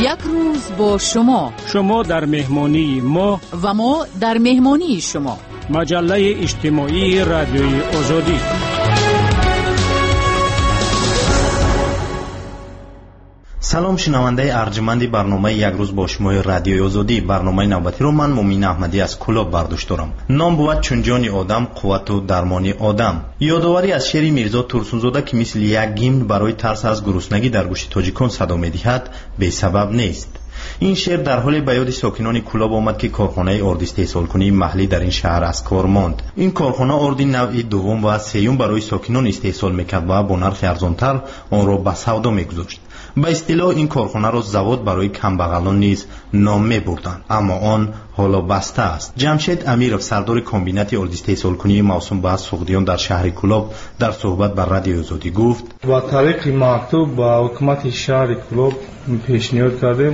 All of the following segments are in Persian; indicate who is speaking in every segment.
Speaker 1: یک روز با شما
Speaker 2: در مهمانی ما
Speaker 1: و ما در مهمانی شما.
Speaker 2: مجله اجتماعی رادیوی آزادی.
Speaker 3: سلام شنونده ارجمندی برنامه یک روز با شما رادیوی آزادی. برنامه نوبتی رو من مومین احمدی از کلاب برداشت دارم. نام بود چون جان آدم قوت و درمان آدم. یادآوری از شعر میرزا ترسونزاده که مثل یک گیمن برای ترس از گرسنگی در گوش تاجیکان صدا می‌دهد بی سبب نیست. این شعر در حال به یاد ساکنان کلاب آمد که کارخانه ارد استحصال‌کنی محلی در این شهر از کار ماند. این کارخانه ارد نوع دوم و سوم برای ساکنان استحصال می‌کرد و با نرخ ارزان‌تر آن را به سودا می‌گذاشت. به اصطلاح این کارخانه را زواد برای کمبغلان نیز نام می‌بردند، اما آن حالا بسته است. جمشید امیرов سردار کمبینات ارد استحصال‌کنی موسوم به سوغدیان در شهر کلاب در صحبت با رادیو آزادی گفت:
Speaker 4: با طریق مکتوب با حکومت شهر کلاب پیشنهاد کردیم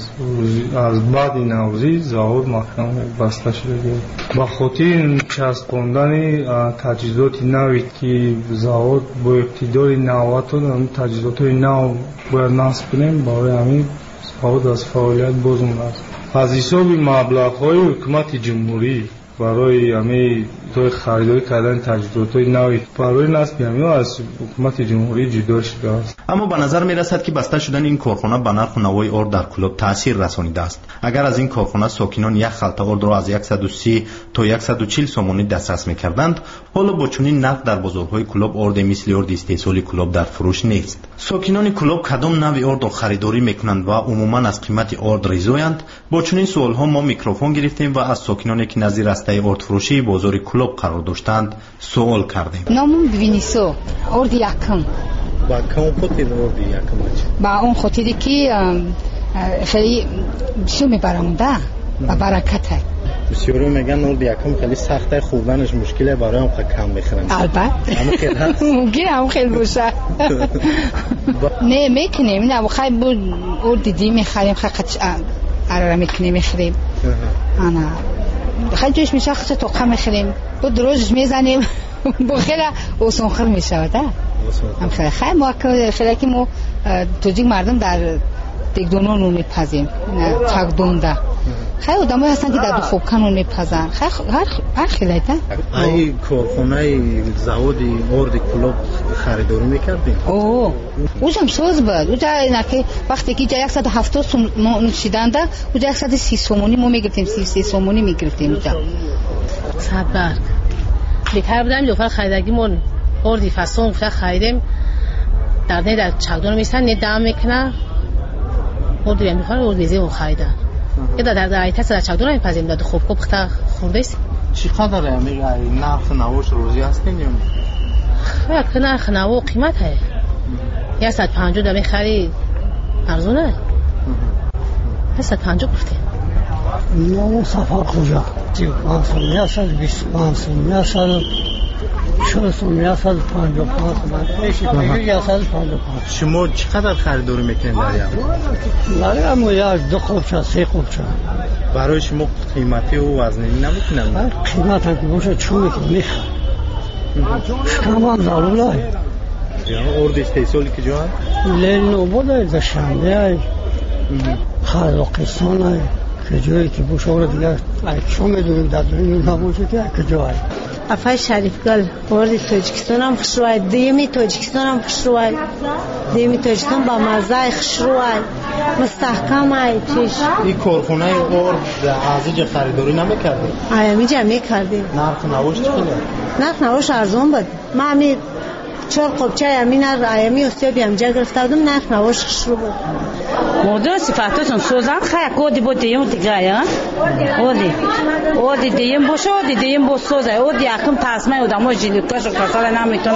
Speaker 4: از بعد نوروزی زاود محکم بسته شده. با خاطر چسباندن تجهیزات نوی که زاود با ابتدای نواتون تجهیزات نو باید نصب کنیم، برای همین زاود از فعالیت باز مونده. از حساب مبلغ‌های حکومت جمهوری برای همین توی خریداری کردن تجهیزات نوی برای نصب همین از حکومت جمهوری جدا شده است.
Speaker 3: اما به نظر می رسد که بسته شدن این کارخانه به نرخ نوای ارد در کلاب تاثیر رسانیده است. اگر از این کارخانه ساکنان یک خلطه ارد را از 130 تا 140 سومانی دسترس می کردند، حالا با چنین نرخ در بازارهای کلاب ارد مثل ارد استحصالی کلاب در فروش نیست. ساکنان کلاب کدام نوع ارد را خریداری میکنند و عموما از قیمت ارد رضایند؟ با چنین سوال ها ما میکروفون گرفتیم و از ساکنانی که نزدیک راسته ارد فروشی بازار کلاب قرار داشتند سوال کردیم.
Speaker 5: نامم بینیسو ارد یکم.
Speaker 3: با کم خاطر ارد یکم
Speaker 5: با اون خاطری که خیلی شو میبرمونده و برکته.
Speaker 3: بسیاری میگن ارد یکم خیلی سخته، خوردنش مشکله، برای اون کم میخرن.
Speaker 5: البته ممکنه هم خیلی باشه. نه میکنیم، نه بخیر بود ارد دی میخریم، خیلی اراره میکنیم میخریم. انا خیلی جوش میشه، خیلی توقع میخریم، بود روزش میزنیم بخیلی اوسانخر میشود. هم خیلی خیلی موقع خیلی که ما توجیه مردم در دکدونان رو میپذیم، تقدونده خیلی آدم هستن که در دو خوبکن رو میپذن. هر خیلی ده
Speaker 3: ای کارخانه زوادی ارد کلاب خریداری میکردیم.
Speaker 5: اوجم سوز بود. اوجا اینکه وقتی که 170 سومون شیدنده، اوجا 130 سومونی ما میگرفتیم، 33 سومونی میگرفتیم. اوجا
Speaker 6: صبر بهتر بودم لوفر خریدگیمون اردی فصل خریدیم در چقدون میستن ندام میکنه اردی هم میخواد اردی زیو خریدن یه در ایتاس در چقدون میپذیم در خوب بخته خورده است.
Speaker 3: چقدره میگه نرخ نوش روزی هستین یا
Speaker 6: نه؟ خیلی نرخ نو قیمت هست 150 در میخری ارزونه 150 گفته.
Speaker 7: نه سفر کجا؟ 120
Speaker 3: شما چقدر خریداری میکنید در
Speaker 7: یه؟ برای یک 2 خوبچه 3 خوبچه.
Speaker 3: برای شما قیمتی و وزنی نمیکنن؟
Speaker 7: قیمت هم که باشه چون میخواه شکم هم ضروره.
Speaker 3: ارد استحصالی که جا هست؟
Speaker 7: لیل نوبود های دشنبه های خلاقستان های که جایی که باشه رو دیگر چون میدونیم در دنیا نباشه که جا های
Speaker 8: افای شریفگل ارد تاجیکستان هم خوش روی، دیمی تاجیکستان هم خوش روی، دیمی تاجیکستان با مزه خوش روی مستحکم های چیش.
Speaker 3: این کارخانه ارد ازیج خریداری نمیکردیم؟
Speaker 8: ایامی جا میکردیم.
Speaker 3: نرخ نوش چقدر؟
Speaker 8: نرخ نوش ارزون بود. ما همی 4 قبچه ایامی استیابی هم جا گرفته بودم، نرخ نوش خوش رو بود.
Speaker 9: مدر صفاتتون سوزن خیلی کودی بود دیم دیگه اودی دیم باشه اودی دیم با سوزه اودی یکم تصمیم آدمو جلوکاشو کسال نمیتونه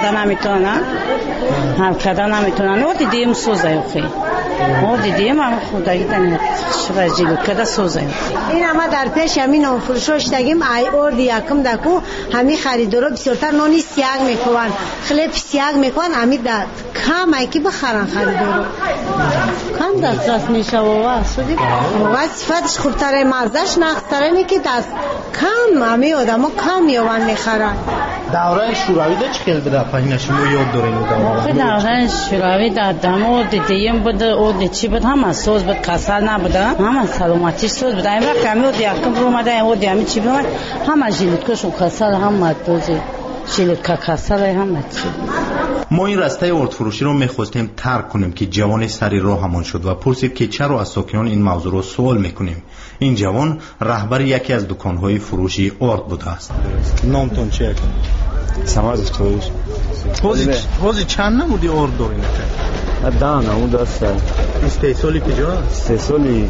Speaker 9: حل کردن اودی دیم سوزه خیلی اودی دیم هم خدایی دنیا شبه جلوکه سوزه.
Speaker 8: این همه در پیش همین نام فروشش دگیم ای اردی یکم دکو همی خریدارا بسیارتر نانی سیاگ میکنن، خیلی سیاگ میکنن، همی در کم ای که بخرن خریدارا کم دسترس میشه و صفتش خوبتره، مزدش نقصتره که دست کم همه آدم ها کم یوان میخرن.
Speaker 3: دوره شوروی ده چه خیلی در پایین شما یاد دارین
Speaker 9: دوره شوروی دادم و دیدیم بود و چی بود هم سوز بود کسل نبوده هم سلامتی سوز بود این وقت کمی و دیگم رو اومده و دیگمی چی بود هم ژیلیتکش و کسل هم دوزی ژیلیتکا کسل هم
Speaker 3: ما این راسته اردفروشی رو میخواستیم ترک کنیم که جوان سری راه همان شد و پرسید که چرا از ساکنان این موضوع رو سوال میکنیم. این جوان رهبر یکی از دکانهای فروشی ارد بوده است. نامتون چیه؟
Speaker 10: سماز افتوریش
Speaker 3: روزی چند نمودی ارد داری نکرد؟
Speaker 10: دانه اون دسته
Speaker 3: استیصالی کجا است؟
Speaker 10: استیصالی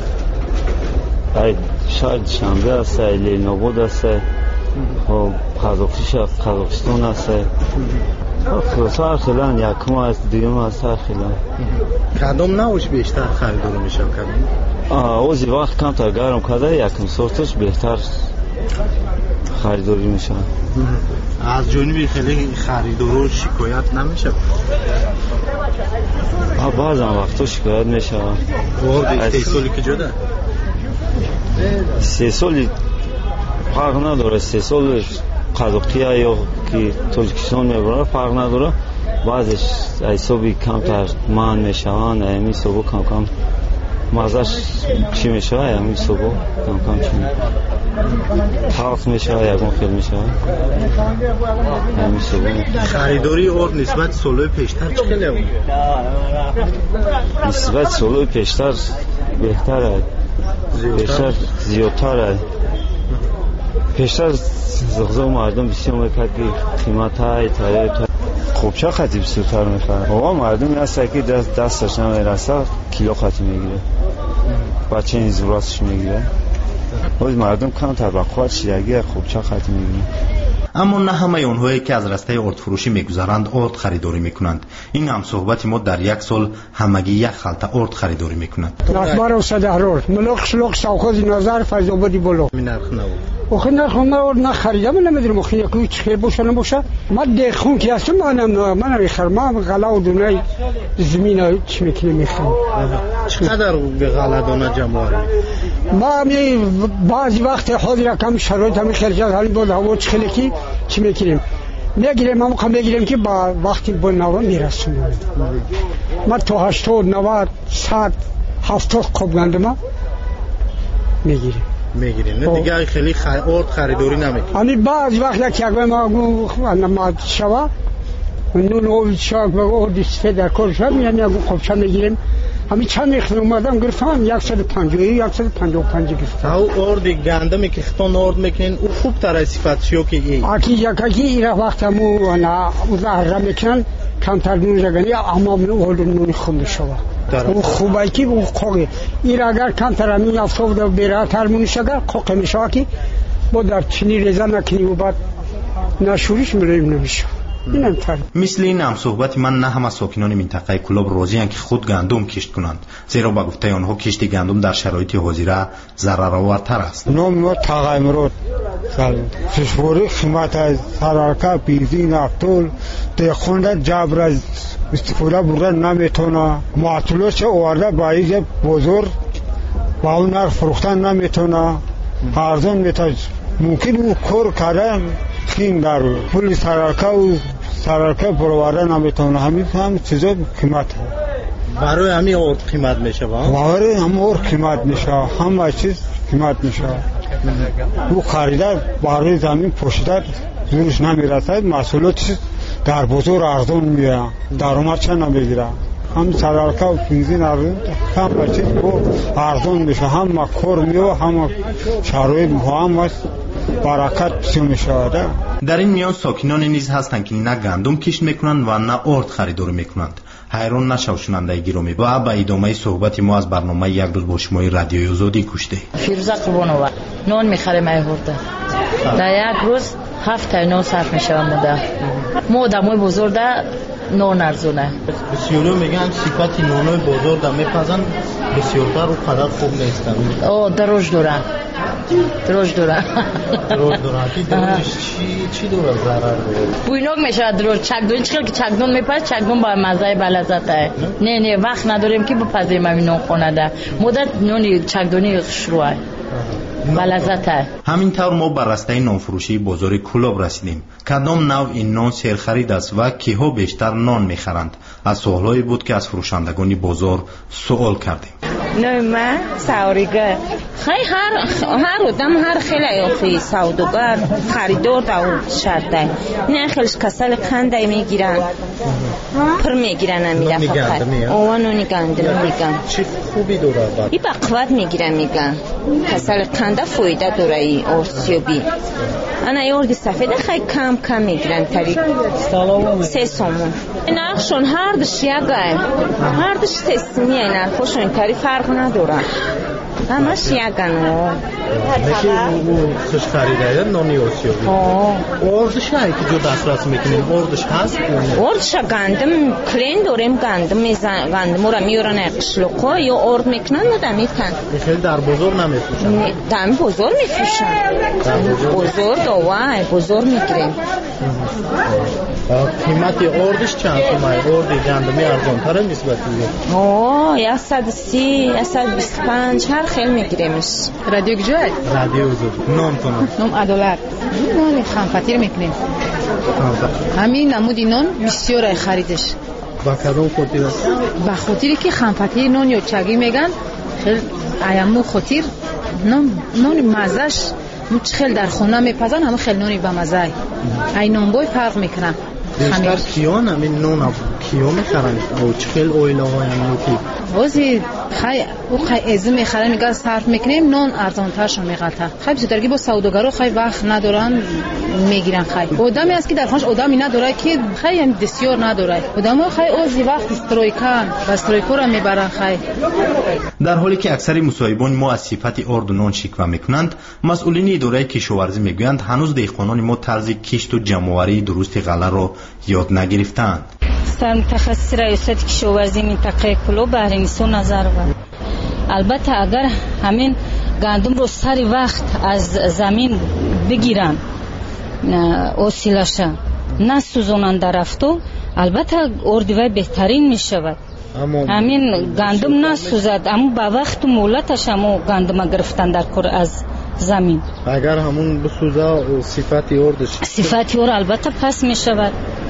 Speaker 10: شاید شنبه است ایلی نوبود است قزاقستان است خلاصه خیلی یکم است دیگم است خیلی
Speaker 3: کدام نوش بیشتر خریداری میشه کدام؟
Speaker 10: اوزی وقت کمتر گرم کرده یکم سورتش بهتر خریداری میشه.
Speaker 3: از جانب خیلی خریدارو شکایت نمیشه؟
Speaker 10: بعضا وقتا شکایت میشه.
Speaker 3: ورد 3 سالی که جده؟
Speaker 10: 3 سالی فرق نداره. 3 سال قزاقیه یا که تاجیکستان میبره فرق نداره. بعضش حسابی کمتر من میشوند امی صبح کم کم مازش چی میشه امی صبح کم کم چی تلخ میشه یکم خیلی میشه امی صبح.
Speaker 3: خریداری ارد نسبت سالهای پیشتر چه خیلی بود؟
Speaker 10: نسبت سالهای پیشتر بهتره بیشتر زیادتره. پیشتر زغزه مردم بسیار میکرد که قیمت های تایه خوب چه خطی بسیارتر میخواه. آقا مردمی هست که دستش نمیرسه کیلو خطی میگیره بچه این زوراتش میگیره. مردم کم طبقات شیرگی خوب چه خطی میگیره.
Speaker 3: اما نه همه اونهایی که از راسته ارد فروشی میگذرند ارد خریداری میکنند. این هم صحبت ما در یک سال همگی یک خلطه ارد خریداری میکنند.
Speaker 7: نخبار و صدهرور ملوک شلوک سوخوز نظر فیضابادی بلو
Speaker 3: می نرخ نبود
Speaker 7: اوخی نرخ نبود نخریدم نمیدونم اوخی یکی چه خیر باشه نباشه. من دیخون که هستم من میخرم من غلا و دونه زمین چی میکنه میخرم.
Speaker 3: چقدر به غلا دونه جمعه
Speaker 7: ما بعضی وقت حاضر کم شرایط همی خرجات حالی بود هوا چخلی چی میکنیم میگیریم هم خواهم میگیریم که با وقتی با نوا میرسونیم. من تو 80 90 100 70 خوب گندم ما میگیریم
Speaker 3: نه دیگه خیلی ارد خریداری نمیکنیم.
Speaker 7: همین بعض وقت یک ما ما شوا نون اول شاک به ارد سفید در کار شد میگم خوب چه میگیریم همین چند میخوام اومدم گرفتم 155 گرفتم.
Speaker 3: او ارد گندمی که خطان ارد میکنین او خوب تر صفتشیو که
Speaker 7: یکی این وقتمو نه زهره میکنن کمتر نون جگنی اما من نون خونده شوا او خوبه که او خوگه این اگر کمتر همین افسوده و بیره ترمونی شگر خوگه میشه که با در چنی ریزه نکنی و بعد نشوریش مریم نمیشه.
Speaker 3: مثل این هم صحبت من نه همه ساکنان منطقه کلاب راضی اند که خود گندم کشت کنند زیرا با گفته آنها کشت گندم در شرایط حاضره ضررآورتر است.
Speaker 7: نام تغییرات فشوری قیمت از سرارکا بنزین افتول تخونده جبر از استفاده بردن نمیتونه معطلات آورده باعث بزرگ با اون نرخ فروختن نمیتونه ارزان میتونه ممکن او کار کردن خیم در پول سرارکا برآورده نمیتونه همین چیزا قیمت
Speaker 3: برای همین ارد قیمت میشه
Speaker 7: برای همین ارد قیمت میشه همه چیز قیمت میشه. او خریدار برای زمین پوشیدن زورش نمیرسد مسئولیتش در بزرگ ارزان میه درآمد چه نمیگیره. هم سرارکا و بنزین ارزان همه چیز ارزان میشه هم کار میو هم شرایط مهم است برکت بسیار میشه.
Speaker 3: در این میان ساکنان نیز هستند که نه گندم کشت میکنند و نه ارد خریداری میکنند. حیران نشو شنونده گرامی و با ادامه صحبت ما از برنامه یک روز با شما رادیوی آزادی کشته.
Speaker 11: فیروزه قربانова نان میخریم ای هرده در یک روز 7 تا نان صرف میشوند. ما آدمای بزرگ نان ارزونه.
Speaker 3: بسیاری میگن صفت نانای بزرگ میپزن بسیارتر و قدر خوب نیستن.
Speaker 11: دروش دورن دروش دورن
Speaker 3: چی داره ضرر داره؟
Speaker 11: بوینوک میشه دروش چکدون چیکار که چکدون میپز چکدون با مزه بلزته نه وقت نداریم که بپزیم همین نان خونده مدت نانی چکدونی شروعه با لذت.
Speaker 3: همین طور ما بر راسته نانفروشی بازار کلوب رسیدیم. کدام نوع این نان سرخرید است و کیها بیشتر نان میخرند؟ از سوالایی بود که از فروشندگان بازار سوال کردیم.
Speaker 12: نه من سوریگر خیلی هر آدم هر خیلی آفی سوداگر خریدار داور شرطه نه خیلیش کسل خنده میگیرن پر میگیرن میره فقط آوانو نگندم میگن
Speaker 3: چی خوبی داره
Speaker 12: این بقوت میگیرن میگن کسل خنده فایده داره ای آرسیوبی انا یورد سفید خیلی کم میگیرن تری 3 سومون نرخشون هر دش یگه هر دش تسمیه نرخشون تری فرق نداره همش یگن
Speaker 3: نکی خوش خریده نانی آسیابی اردش هایی که جو دسترس میکنیم اردش هست؟
Speaker 12: اردش گندم کلین داریم گندم را میورن اقشلوقا یا ارد میکنن و دمیتن
Speaker 3: خیلی در بزرگ نمیفروشن؟
Speaker 12: دمی بزرگ میفروشن بزرگ آوه بزرگ میگیریم
Speaker 3: قیمتی اردش چند تومه؟ اردی گندمی ارزان تره نسبت دیگه؟
Speaker 12: 130 125 هر خیلی میگیریمش
Speaker 1: رادیو کجای؟
Speaker 3: رادیو زود نام کنم
Speaker 1: نام عدالت نان خانفطیر میکنیم همین نمودی نان بسیار خریدش
Speaker 3: با کدوم خاطر است؟
Speaker 1: با خاطری که خانفطیر نان یا چگی میگن خیلی ایامو خاطر نان مزهش خیلی در خونه میپزن همه خیلی نانی با مزه ای نان بای فرق میکنن
Speaker 3: بیشتر کیان همین نان کیان میخرن او خیلی اویله های همونی
Speaker 1: وزی خیلی ازم میخرن میگه صرف میکنیم نان ارزانتر شو میقطع خیلی بسیدرگی با سوداگرو خیلی وقت ندارن میگیرن خیلی آدمی است که در خانش آدمی نداره که خیلی دستیار نداره آدمو خیلی اوزی وقت استرویکان و استرویکو را میبرن خیلی
Speaker 3: در حالی که اکثر مصاحبان ما از صفت ارد و نان شکوه میکنند مسئولین اداره کشاورزی میگویند هنوز دهقانان ما طرز کشت و جمع‌آوری درست غله را یاد نگرفتند.
Speaker 13: سرمتخصص ریاست کشاورزی منطقه کلوب بهره‌نیسا نظر بود. البته اگر همین گندم رو سری وقت از زمین بگیرن اوسیلشه نسوزونن در رفتو البته اردوی بهترین می شود. همین گندم نسوزد اما با وقت و مولتش همو گندم گرفتن در کار از زمین
Speaker 3: اگر همون بسوزه صفتی اردش
Speaker 13: صفتی ارد البته پس می شود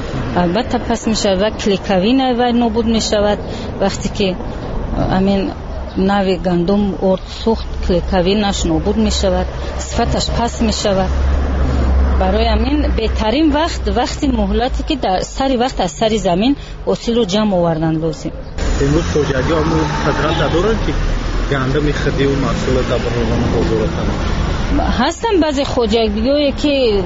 Speaker 13: و کلیکوین و نابود می شود وقتی که همین نوی گندم ارد سوخت کلیکوینش نابود می شود صفتش پس می شود برای همین بهترین وقتی مهلتی که در سری وقت از سری زمین اصیل رو جمع آوردن لازم
Speaker 3: امروز خوجگی همون قدرت ندارن که گندم خدی و محصولات در برنامه بازارتن
Speaker 13: هستن بعضی خوجگی‌هایی که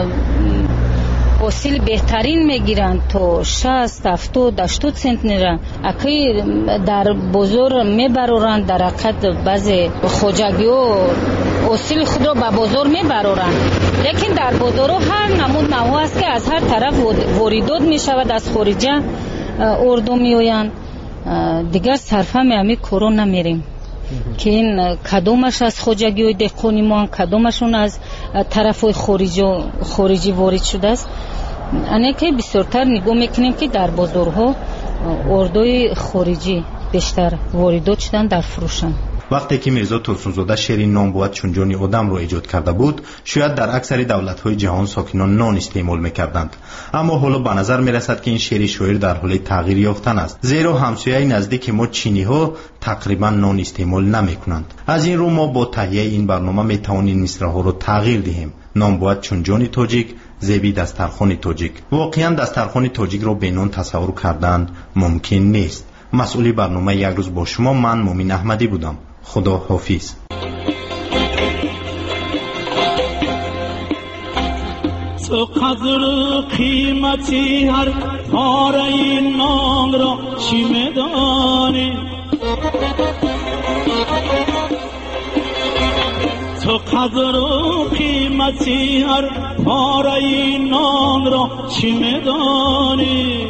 Speaker 13: اصیل بهترین میگیرن تو 60 70 80 سنت نیرن اکی در بازار میبرورن در حقیقت بعضی خوجگی‌ها اصیل خود رو به بازار میبرورن لیکن در بازار هر نمود نوع است که از هر طرف واردات میشود از خارجه اردو میآیند دیگر صرفا می کورو نمیریم که این کدومش از خوجگی دهقانی ما کدومشون از طرفای خارجی وارد شده است انه که بسیارتر نگاه میکنیم که در بازارها اردوی خارجی بیشتر واردات شدن در فروشن
Speaker 3: وقتی که میرزا ترسونزاده شعر نان بود چون جان آدم را ایجاد کرده بود شاید در اکثر دولت‌های جهان ساکنان نان استعمال می‌کردند اما حالا به نظر می‌رسد که این شعر شاعر در حال تغییر یافتن است زیرا همسایه‌های نزدیک ما چینی‌ها تقریبا نان استعمال نمی‌کنند از این رو ما با تهیه این برنامه می‌توانیم مصرع‌ها را تغییر دهیم نان بود چون جان تاجیک زیبی دسترخوان تاجیک واقعا دسترخوان تاجیک را به نان تصور کردن ممکن نیست مسئول برنامه یک روز با شما من مومین احمدی بودم خدا حافظ
Speaker 14: تو قدر قیمتی هر پاره نان را چی میدانی تو قدر قیمتی هر پاره نان را چی میدانی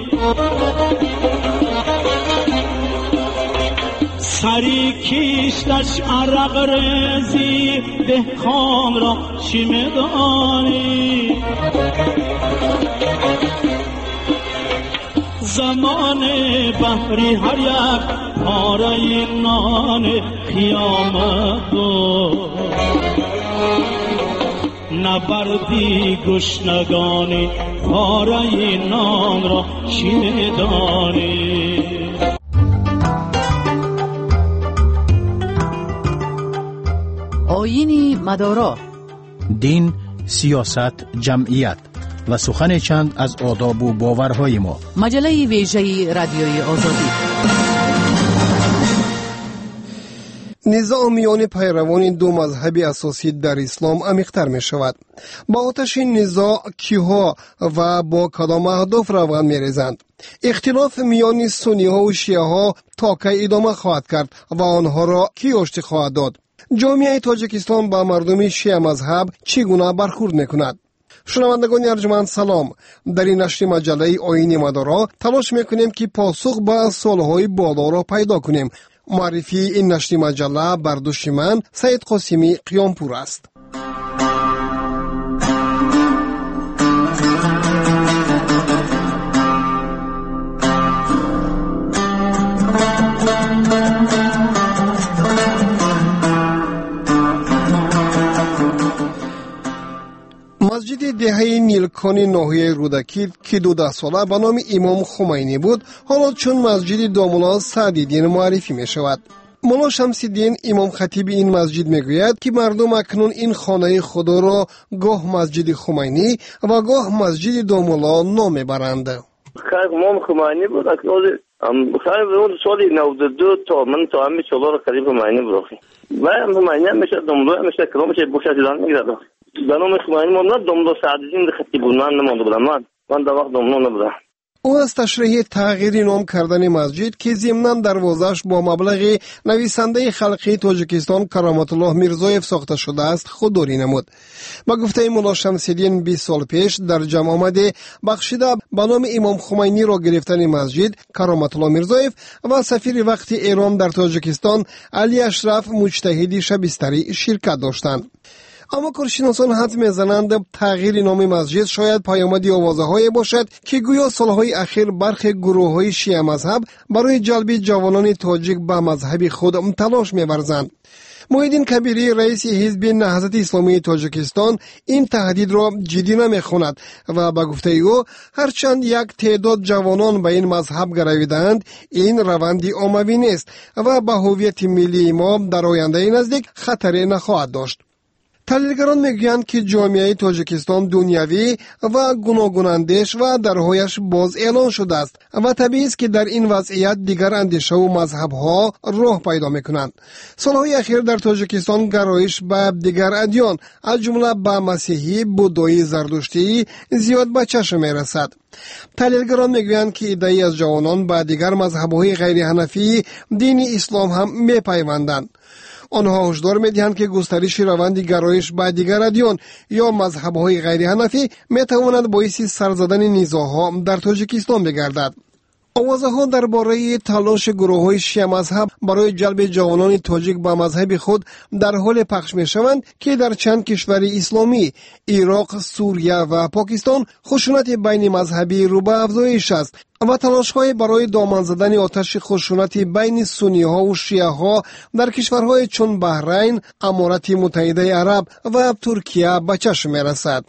Speaker 14: سری کشتش عرق ریزی دهقان را چی میدانی زمان بحری هر یک پاره نان قیامت بود نبردی گشنگانی پاره نان را شیردانی.
Speaker 15: آیین مدارا،
Speaker 2: دین، سیاست، جمعیت و سخن چند از آداب و باورهای ما.
Speaker 15: مجله ویژه رادیوی آزادی.
Speaker 16: نزاع میان پیروان دو مذهب اساسی در اسلام عمیق‌تر می شود. با آتش نزاع کیها و با کدام اهداف روغن می ریزند. اختلاف میان سنی ها و شیعه ها تا کی ادامه خواهد کرد و آنها را کی آشتی خواهد داد؟ جامعه تاجیکستان با مردم شیعه مذهب چگونه برخورد می کند؟ شنوندگان ارجمند سلام. در این نشر مجله آیین مدارا تلاش میکنیم که پاسخ به سوالهای بالا را پیدا کنیم. معرفی این نشر مجله برداشت من سید قاسمی قیامپور است. مسجد دهه نیلکانی ناحیه رودکی که 12 ساله به نام امام خمینی بود، حالا چون مسجد دامولا سعدیدین معرفی می شود. مولا شمس‌الدین امام خطیب این مسجد می گوید که مردم اکنون این خانه خدا را گاه مسجد خمینی و گاه مسجد دامولا نام برند.
Speaker 17: امام خمینی بود خیلی سالی 92 تا من تا همین سالا را قریب خمینی بودم و خمینی هم میشه دامولا میشه کلام میشه بوشهدان میگردم. به نام خمینی ما نه دامولا سعدیدین خطیب بود، من نمانده بودم، من در وقت دامولا نبودم.
Speaker 16: او از تشریح تغییر نام کردن مسجد که ضمناً دروازش با مبلغ نویسنده خلقی تاجیکستان کرامت الله میرزایف ساخته شده است خودداری نمود. با گفته مولا شمس‌الدین 20 سال پیش در جمع آمده بخشیده به نام امام خمینی را گرفتن مسجد کرامت الله میرزایف و سفیر وقت ایران در تاجیکستان علی اشرف مجتهدی شبستری شرکت داشتند. اما کارشناسان حد میزنند تغییر نام مسجد شاید پیامدی آوازه‌های باشد که گویا سالهای اخیر برخی گروه‌های شیعه مذهب برای جلب جوانان تاجیک به مذهب خود تلاش می‌ورزند. محیدین کبیری رئیس حزب نهضت اسلامی تاجیکستان این تهدید را جدی نمی‌خواند و به گفته او هرچند یک تعداد جوانان به این مذهب گرویدند، این روندی عمومی نیست و به هویت ملی ما در آینده نزدیک خطری نخواهد داشت. تحلیلگران میگویند که جامعه تاجیکستان دنیوی و گوناگوناندیش و درهایش باز اعلان شده است و طبیعی است که در این وضعیت دیگر اندیشه و مذهب‌ها راه پیدا میکنند. سالهای اخیر در تاجیکستان گرایش به دیگر ادیان از جمله به مسیحی، بودایی، زردشتی زیاد به چشم میرسد. تحلیلگران میگویند که عده‌ای از جوانان به دیگر مذهب‌های غیر حنفی دین اسلام هم میپیوندند. آنها هشدار می‌دهند که گسترش روند گرایش به دیگر ادیان یا مذهب‌های غیر حنفی می‌تواند باعث سر زدن نزاع‌ها در تاجیکستان بگردد. آوازها درباره تلاش گروه‌های شیعه مذهب برای جلب جوانان تاجیک به مذهب خود در حال پخش می‌شوند که در چند کشور اسلامی، عراق، سوریه و پاکستان خشونت بین مذهبی رو به افزایش است و تلاش‌های برای دامن زدن آتش خشونت بین سنی‌ها و شیعه‌ها در کشورهای چون بحرین، امارات متحده عرب و ترکیه به چشم می‌رسد.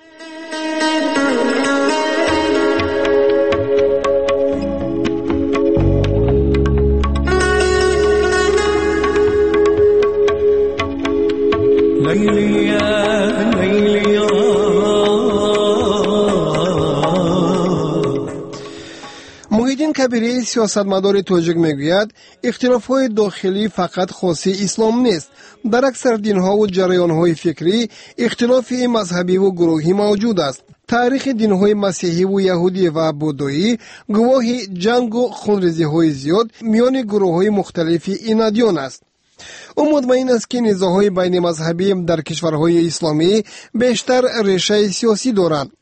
Speaker 16: محیدین کبیری سیاستمدار تاجیک میگوید اختلاف‌های داخلی فقط خاص اسلام نیست. در اکثر دین‌ها و جریان‌های فکری اختلاف مذهبی و گروهی موجود است. تاریخ دین‌های مسیحی و یهودی و بودایی گواه جنگ و خونریزی‌های زیاد میان گروه‌های مختلف این ادیان است. او مطمئن است که نزاع‌های بین مذهبی در کشورهای اسلامی بیشتر ریشه سیاسی دارند.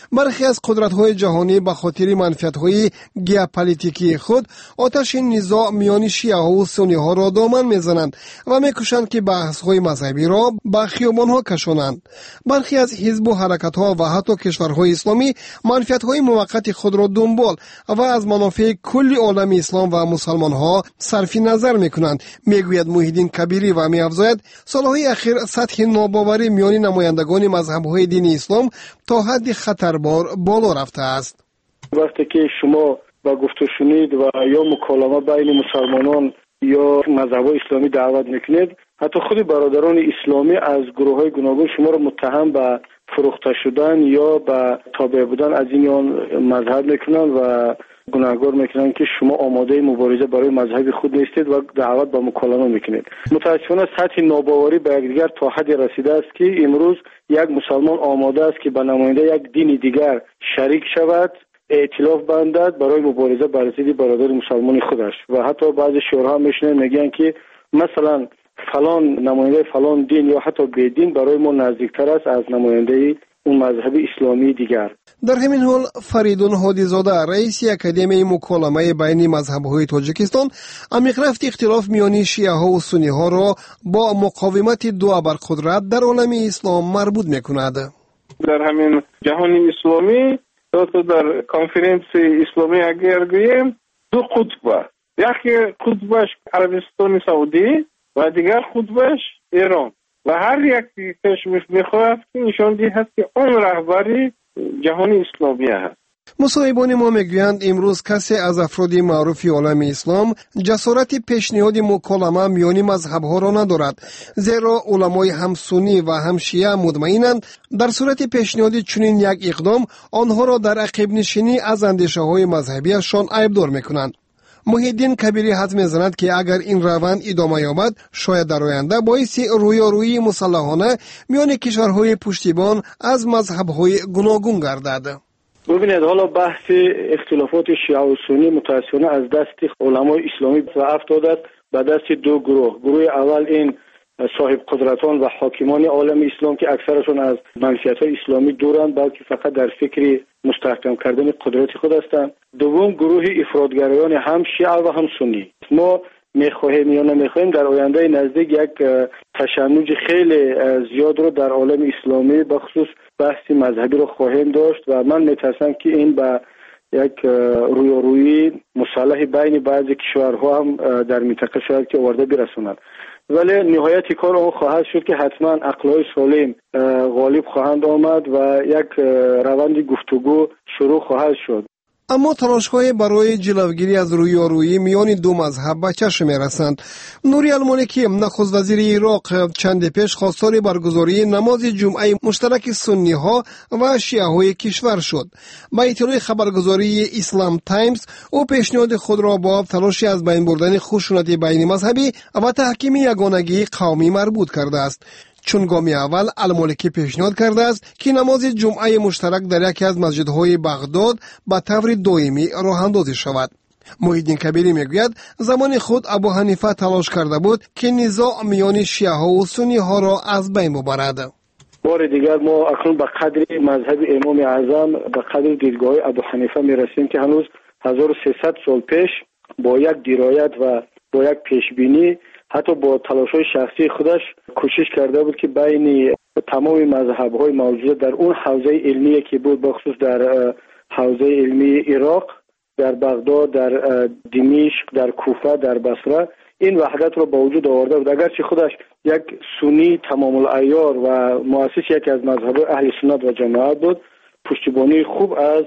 Speaker 16: برخی از قدرت‌های جهانی به خاطر منفعت‌های ژئوپلیتیکی خود آتش نزاع میان شیعه‌ها و سنی‌ها را دامن می‌زنند و می‌کوشند که بحث‌های مذهبی را به خیابان‌ها کشانند. برخی از حزب و حرکت‌ها و حتی کشورهای اسلامی منفعت‌های موقت خود را دنبال و از منافع کل عالم اسلام و مسلمان‌ها صرف نظر می‌کنند، میگوید محیدین کبیری و می‌افزاید سالهای اخیر سطح ناباوری میان نمایندگان مذهب‌های دین اسلام تا حد خطربار بالا رفته است.
Speaker 18: وقتی که شما با گفت و شنید و یا مکالمه بین مسلمانان یا مذهب‌های اسلامی دعوت میکنید، حتی خود برادران اسلامی از گروه‌های گوناگون شما را متهم به فروخته شدن یا به تابع بودن از این مذهب میکنند و گناهکار میکنند که شما آماده مبارزه برای مذهب خود نیستید و دعوت به مکالمه میکنید. متاسفانه سطح ناباوری به یکدیگر تا حدی رسیده است که امروز یک مسلمان آماده است که به نماینده یک دین دیگر شریک شود، ائتلاف بندد برای مبارزه بر ضد برادر مسلمان خودش. و حتی بعضی شعرها میشنن میگن که مثلا فلان نماینده فلان دین یا حتی بدین برای ما نزدیکتر است از نماینده اون مذهب اسلامی دیگر.
Speaker 16: در همین حال فریدون هادیزاده رئیس اکادمی مکالمه بین مذهب‌های تاجیکستان عمیق رفت اختلاف میان شیعه‌ها و سنی‌ها را با مقاومت دو ابرقدرت در عالم اسلام مربوط می‌کند.
Speaker 19: در همین جهان اسلامی تو در کنفرانس اسلامی اگر گوییم دو قطب، یکی قطبش عربستان سعودی و دیگر قطبش ایران و هر یک کشور میخواهد که نشان دهد که آن رهبری جهان اسلامی است.
Speaker 16: مصاحبان ما میگویند امروز کسی از افراد معروف عالم اسلام جسارت پیشنهاد مکالمه میان مذهب‌ها را ندارد، زیرا علمای هم سنی و هم شیعه مطمئنند در صورت پیشنهاد چنین یک اقدام آنها را در عقب نشینی از اندیشه‌های مذهبیشان عیبدار میکنند. محیدین کبیری حد میزند که اگر این روند ادامه یابد شاید در آینده باعث رویارویی مسلحانه میان کشورهای پشتیبان از مذهب‌های گوناگون گردد.
Speaker 18: ببینید حالا بحث اختلافات شیعه و سنی متأسفانه از دست علمای اسلامی افتاده است به دست دو گروه اول این صاحب قدرتان و حاکمان عالم اسلام که اکثرشون از منفعت‌های اسلامی دورند بلکه فقط در فکر مستحکم کردن قدرت خود هستند. دوم گروه افراطگرایان هم شیعه و هم سنی. ما میخواهیم یا نمیخواهیم در آینده نزدیک یک تشنج خیلی زیاد رو در عالم اسلامی به خصوص بحث مذهبی رو خواهیم داشت و من میترسم که این به یک رویارویی مسلح بین بعضی کشورها هم در منطقه شاید که آورده برسوند. ولی نهایت کار اون خواهد شد که حتما عقلای سالم غالب خواهند آمد و یک روند گفتگو شروع خواهد شد.
Speaker 16: اما تلاش‌های برای جلوگیری از رویارویی میان دو مذهب به چشم می‌رسند. نوری المالکی نخست وزیر عراق چند پیش خواستار برگزاری نماز جمعه مشترک سنی‌ها و شیعه‌های کشور شد. با اطلاع خبرگزاری اسلام تایمز او پیشنهاد خود را با تلاشی از بین بردن خشونت بین مذهبی و تحکیم یگانگی قومی مربوط کرده است. چون گامی اول المالکی پیشنهاد کرده است که نماز جمعه مشترک در یکی از مسجدهای بغداد به طور دائمی راه اندازی شود. محیدین کبیری میگوید زمان خود ابو حنیفه تلاش کرده بود که نزاع میان شیعه ها و سنی ها را از بین ببرد.
Speaker 18: بار دیگر ما اکنون به قدر مذهب امام اعظم به قدر دیدگاه ابو حنیفه میرسیم که هنوز 1300 سال پیش با یک درایت و با یک پیشبینی حتی با تلاش‌های شخصی خودش کوشش کرده بود که بین تمام مذهب‌های موجود در اون حوزه علمی که بود بخصوص در حوزه علمی عراق، در بغداد، در دمشق، در کوفه، در بصره این وحدت رو با وجود آورده بود. اگرچه خودش یک سنی تمام العیار و مؤسس یکی از مذهب‌های اهل سنت و جماعت بود، پشتیبانی خوب از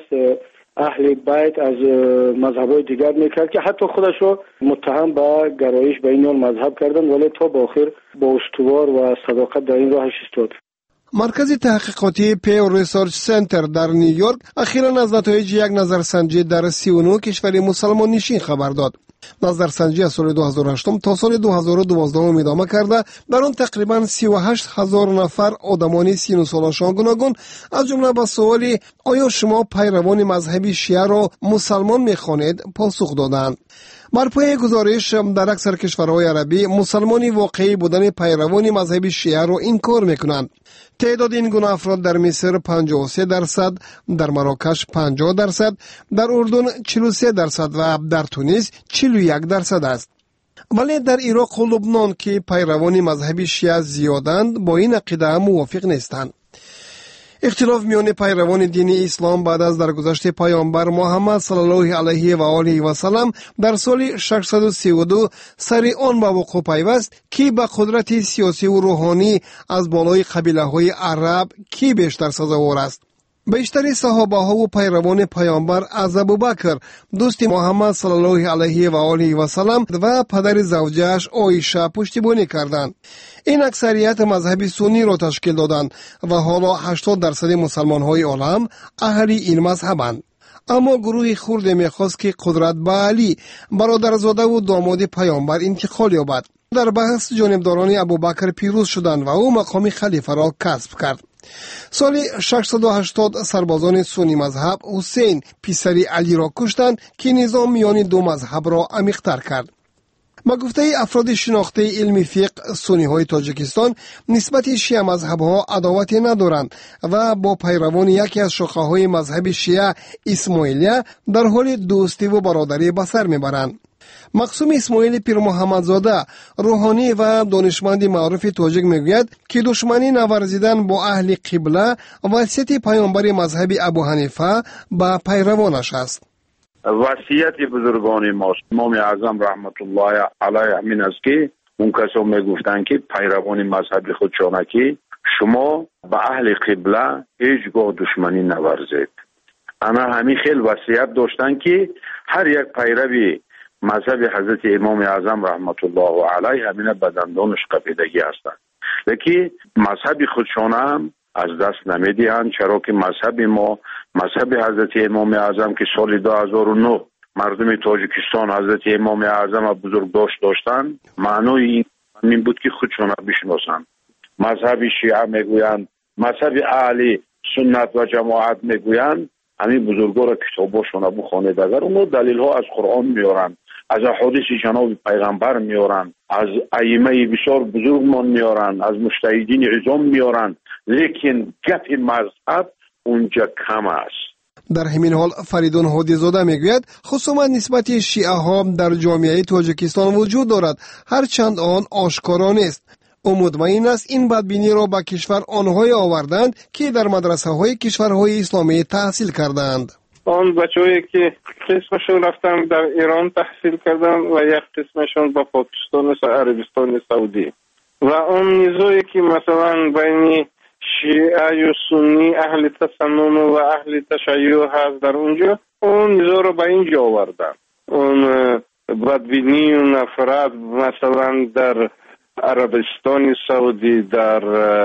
Speaker 18: اهل بیت از مذهب‌های دیگر میکرد که حتی خودش رو متهم به گرایش به این مذهب کردن، ولی تا به آخر با استوار و صداقت در این راهش ایستاد.
Speaker 16: مرکز تحقیقاتی پیو ریسرچ سنتر در نیویورک اخیراً از نتایج یک نظرسنجی در 39 کشور مسلمان نشین خبر داد. نظرسنجی از سال 2008 تا سال 2012 ادامه کرده در آن تقریباً 38,000 نفر آدمان سن و سالشان گوناگون از جمله به سوالی آیا شما پیروان مذهبی شیعه را مسلمان می‌خوانید پاسخ دادند. بر پای گزارش در اکثر کشورهای عربی مسلمانی واقعی بودن پیروان مذهب شیعه را انکار میکنند. تعداد این گونه افراد در مصر 53%، در مراکش 50%، در اردن 43% و در تونس 41% است. ولی در عراق و لبنان که پیروان مذهب شیعه زیادند با این عقیده موافق نیستند. اختلاف میان پیروان دین اسلام بعد از درگذشت پیامبر محمد صلی الله علیه و آله و سلم در سال 632 سر آن به وقوع پیوست که به قدرت سیاسی و روحانی از بالای قبیله های عرب کی بیشتر سزاوار است. بیشتر صحابه ها و پیروان پیامبر از ابوبکر دوست محمد صلی الله علیه و آله و سلم و پدر زوجه‌اش عایشه پشتیبانی کردند. این اکثریت مذهب سنی را تشکیل دادند و حالا 80% مسلمان های عالم اهل این مذهبند. اما گروه خرد میخواست که قدرت به علی برادرزاده و داماد پیامبر انتقال یابد. در بحث جانبداران ابوبکر پیروز شدند و او مقام خلیفه را کسب کرد. سال 680 سربازان سنی مذهب حسین پسر علی را کشتند که نظام میان دو مذهب را عمیق‌تر کرد. با گفته افراد شناخته علمی فقه سنی های تاجیکستان نسبت شیعه مذهب ها عداوتی ندارند و با پیروان یکی از شاخه های مذهب شیعه اسماعیلیه در حال دوستی و برادری به سر میبرند. مقسوم اسماعیل پیر محمدزاده روحانی و دانشمند معروف تاجیک میگوید که دشمنی نورزیدن با اهل قبله وصیت پیامبر مذهب ابو حنیفه به پیروانش است.
Speaker 20: وصیت بزرگان ما امام اعظم رحمت الله علیه همین است که اون کسا میگفتن که پیروان مذهب خودشان که شما به اهل قبله هیچگاه دشمنی نورزید. انا همین خیلی وصیت داشتن که هر یک پیروی مذهب حضرت امام اعظم رحمت الله علیه همین بدندانش قپیدگی هستند. لیکن مذهب خودشان هم از دست نمیدهند، چرا که مذهب ما مذهب حضرت امام اعظم که سال 2009 مردم تاجیکستان حضرت امام اعظم بزرگداشت داشتند، معنای این بود که خودشان را بشناسند. مذهب شیعه میگویند، مذهب اهل سنت و جماعت میگویند همین بزرگا را کتاباشون را بخوانید. اگر اونو دلیل ها از قرآن میارند، از احادیث جناب پیغمبر میارند، از ائمه بسیار بزرگمان میارند، از مجتهدین عظام میارند، لیکن گپ مذهب اونجا کم است.
Speaker 16: در همین حال فریدون هادی زاده میگوید خصومت نسبت شیعه ها در جامعه تاجیکستان وجود دارد، هرچند آن آشکارا نیست. او مطمئن است این بدبینی را به کشور آنهای آوردند که در مدرسه های کشورهای اسلامی تحصیل کردند.
Speaker 19: آن بچه‌هایی که قسمشون رفتن در ایران تحصیل کردن و یک قسمشون با پاکستان و عربستان سعودی و اون نزاعی که مثلا بین شیعه و سنی اهل تسنن و اهل تشیع هست در اونجا، اون نزاع رو به اینجا آوردن. اون بدبینی و نفرت مثلا در عربستان سعودی، در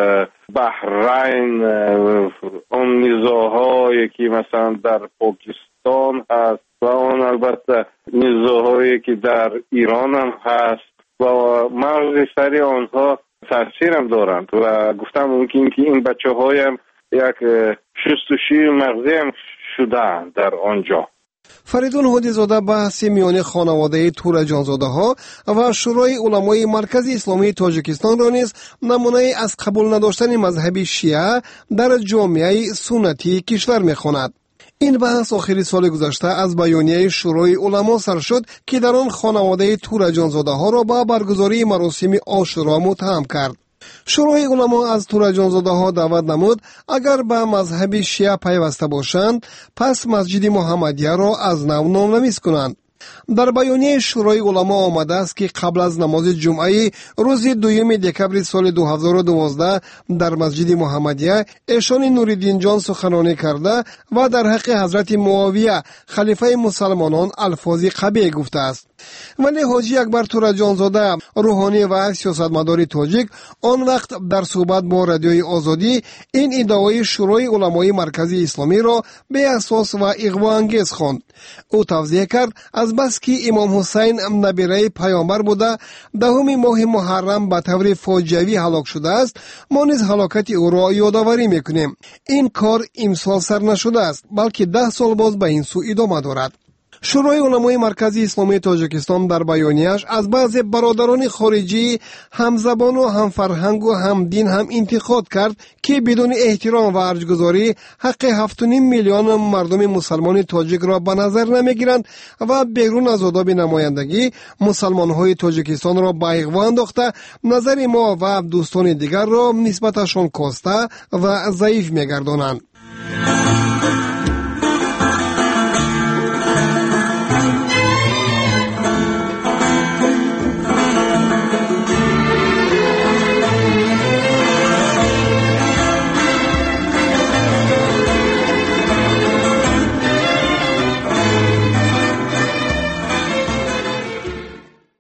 Speaker 19: بحرین، اون نزاع‌هایی که مثلا در پاکستان هست و اون البته نزاع‌هایی که در ایران هم هست و مغز سری آنها تاثیر هم دارند و گفتم ممکن که این بچه‌های هم یک شستشوی مغزی هم شده در آنجا.
Speaker 16: فریدون هادی زاده بحث میان خانواده تور جانزاده ها و شورای علمای مرکز اسلامی تاجیکستان را نیز نمونه از قبول نداشتن مذهب شیعه در جامعه سنتی کشور می‌خواند. این بحث آخر سال گذشته از بیانیه شورای علما سر شد که در آن خانواده تور جانزاده ها را با برگزاری مراسم عاشورا متهم کرد. شورای علما از تور جانزاده ها دعوت نمود اگر به مذهب شیعه پیوسته باشند پس مسجد محمدیه را از نو نام‌نویس کنند. در بیانیه شورای علما آمده است که قبل از نماز جمعه روز 2 دکمبر سال 2012 در مسجد محمدیه ایشان نوری‌الدین جان سخنرانی کرده و در حق حضرت معاویه خلیفه مسلمانان الفاظ قبیح گفته است. ولی حاجی اکبر تور جانزاده روحانی و سیاستمدار تاجیک آن وقت در صحبت با رادیوی آزادی این ادعای شورای علمای مرکزی اسلامی را بی اساس و اغوا انگیز خواند. او توضیح کرد از بس که امام حسین نبیره پیامبر بوده 10 ماه محرم به طور فاجعه‌ای هلاک شده است، ما نیز هلاکت او را یادآوری میکنیم. این کار امسال سر نشده است بلکه 10 سال باز به این سو ادامه دارد. شورای علمای مرکزی اسلامی تاجیکستان در بیانیه‌اش از بعضی برادران خارجی همزبان و هم فرهنگ و هم دین هم انتقاد کرد که بدون احترام و ارجگذاری حق 7.5 میلیون مردم مسلمان تاجیک را به نظر نمیگیرند و بیرون از آداب نمایندگی مسلمان‌های تاجیکستان را به اغوا انداخته نظر ما و دوستان دیگر را نسبتشان کاسته و ضعیف می‌گردانند.